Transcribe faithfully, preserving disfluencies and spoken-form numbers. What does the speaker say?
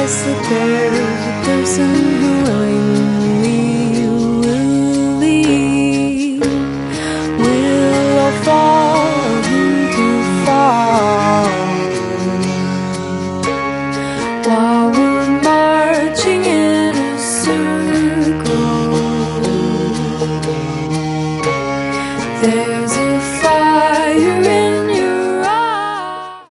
guess that there's a person who willingly will leave. Will I follow him too far? While we're marching in a circle, there